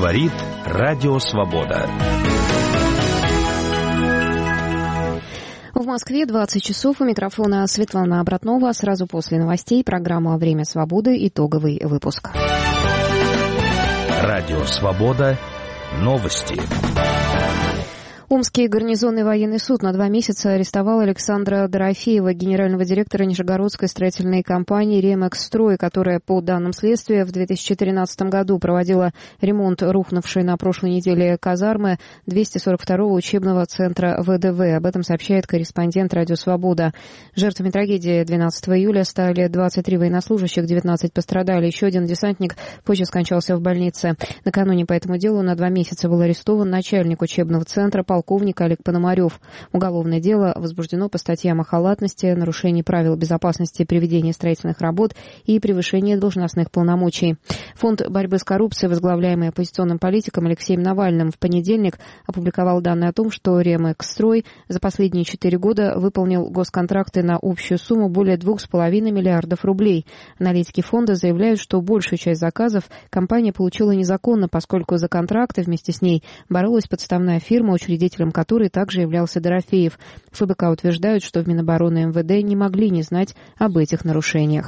Говорит Радио Свобода. В Москве 20 часов. У микрофона Светлана Обратнова. Сразу после новостей программа «Время свободы». Итоговый выпуск. Радио Свобода. Новости. Омский гарнизонный военный суд на 2 месяца арестовал Александра Дорофеева, генерального директора Нижегородской строительной компании «Ремэкстрой», которая, по данным следствия, в 2013 году проводила ремонт рухнувшей на прошлой неделе казармы 242-го учебного центра ВДВ. Об этом сообщает корреспондент «Радио Свобода». Жертвами трагедии 12 июля стали 23 военнослужащих, 19 пострадали. Еще один десантник позже скончался в больнице. Накануне по этому делу на 2 месяца был арестован начальник учебного центра полковник Олег Пономарев. Уголовное дело возбуждено по статьям о халатности, нарушении правил безопасности при ведении строительных работ и превышении должностных полномочий. Фонд борьбы с коррупцией, возглавляемый оппозиционным политиком Алексеем Навальным, в понедельник опубликовал данные о том, что Ремэкстрой за последние 4 года выполнил госконтракты на общую сумму более 2,5 миллиардов рублей. Аналитики фонда заявляют, что большую часть заказов компания получила незаконно, поскольку за контракты вместе с ней боролась подставная фирма, учредителем которой также являлся Дорофеев. ФБК утверждают, что в Минобороны и МВД не могли не знать об этих нарушениях.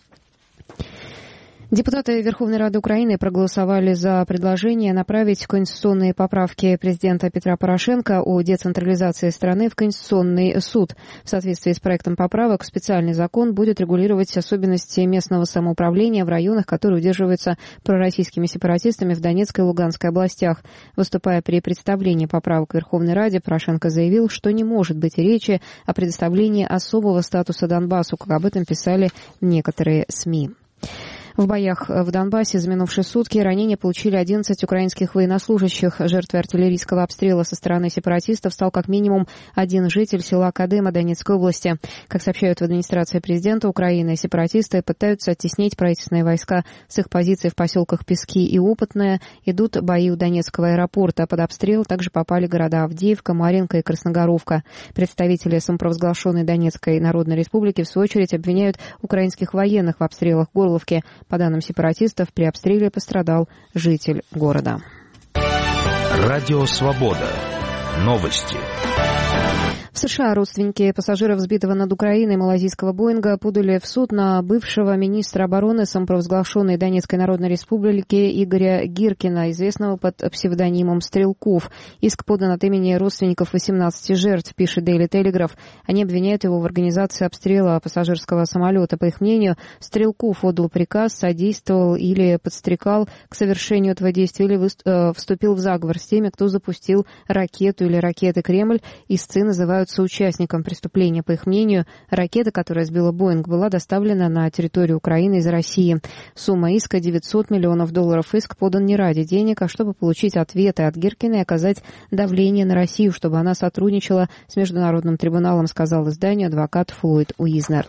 Депутаты Верховной Рады Украины проголосовали за предложение направить конституционные поправки президента Петра Порошенко о децентрализации страны в Конституционный суд. В соответствии с проектом поправок специальный закон будет регулировать особенности местного самоуправления в районах, которые удерживаются пророссийскими сепаратистами в Донецкой и Луганской областях. Выступая при представлении поправок в Верховной Раде, Порошенко заявил, что не может быть речи о предоставлении особого статуса Донбассу, как об этом писали некоторые СМИ. В боях в Донбассе за минувшие сутки ранения получили 11 украинских военнослужащих. Жертвой артиллерийского обстрела со стороны сепаратистов стал как минимум один житель села Кадыма Донецкой области. Как сообщают в администрации президента Украины, сепаратисты пытаются оттеснить правительственные войска с их позиций в поселках Пески и Опытное. Идут бои у Донецкого аэропорта. Под обстрел также попали города Авдеевка, Маринка и Красногоровка. Представители самопровозглашенной Донецкой Народной Республики, в свою очередь, обвиняют украинских военных в обстрелах Горловки. По данным сепаратистов, при обстреле пострадал житель города. Радио Свобода. Новости. В США родственники пассажиров сбитого над Украиной малайзийского Боинга подали в суд на бывшего министра обороны самопровозглашенной Донецкой Народной Республики Игоря Гиркина, известного под псевдонимом Стрелков. Иск подан от имени родственников 18 жертв, пишет Daily Telegraph. Они обвиняют его в организации обстрела пассажирского самолета. По их мнению, Стрелков отдал приказ, содействовал или подстрекал к совершению этого действия или вступил в заговор с теми, кто запустил ракету или ракеты Кремль. Истцы называют соучастником преступления. По их мнению, ракета, которая сбила Боинг, была доставлена на территорию Украины из России. Сумма иска $900 миллионов. Иск подан не ради денег, а чтобы получить ответы от Гиркина и оказать давление на Россию, чтобы она сотрудничала с Международным трибуналом, сказал изданию адвокат Флойд Уизнер.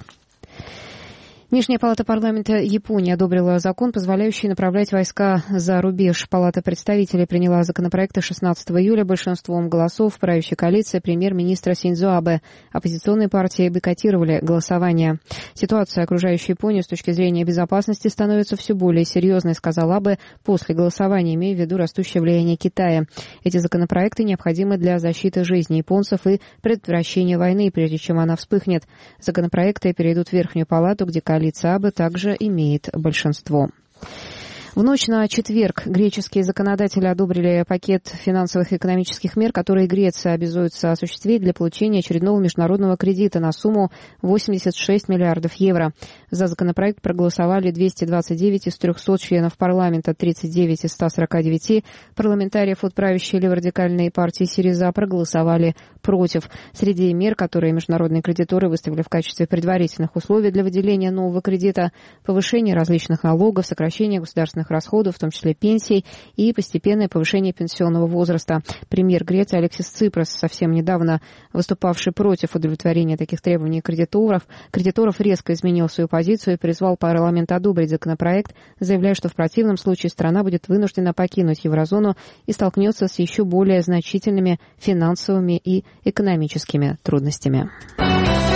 Нижняя палата парламента Японии одобрила закон, позволяющий направлять войска за рубеж. Палата представителей приняла законопроекты 16 июля большинством голосов правящей коалиции премьер-министра Синдзо Абе. Оппозиционные партии бойкотировали голосование. Ситуация, окружающая Японию с точки зрения безопасности, становится все более серьезной, сказал Абе после голосования, имея в виду растущее влияние Китая. Эти законопроекты необходимы для защиты жизни японцев и предотвращения войны, прежде чем она вспыхнет. Законопроекты перейдут в Верхнюю палату, где коалиция Абе также имеет большинство. В ночь на четверг греческие законодатели одобрили пакет финансовых и экономических мер, которые Греция обязуется осуществить для получения очередного международного кредита на сумму 86 миллиардов евро. За законопроект проголосовали 229 из 300 членов парламента, 39 из 149 парламентариев от правящей леворадикальной партии СИРИЗА проголосовали против. Среди мер, которые международные кредиторы выставили в качестве предварительных условий для выделения нового кредита, повышение различных налогов, сокращение государственных расходов, в том числе пенсий, и постепенное повышение пенсионного возраста. Премьер Греции Алексис Ципрас, совсем недавно выступавший против удовлетворения таких требований кредиторов, резко изменил свою позицию и призвал парламент одобрить законопроект, заявляя, что в противном случае страна будет вынуждена покинуть еврозону и столкнется с еще более значительными финансовыми и экономическими трудностями.